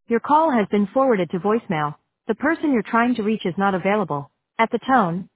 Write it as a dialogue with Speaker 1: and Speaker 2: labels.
Speaker 1: Your call has been forwarded to voicemail. The person you're trying to reach is not available. At the tone,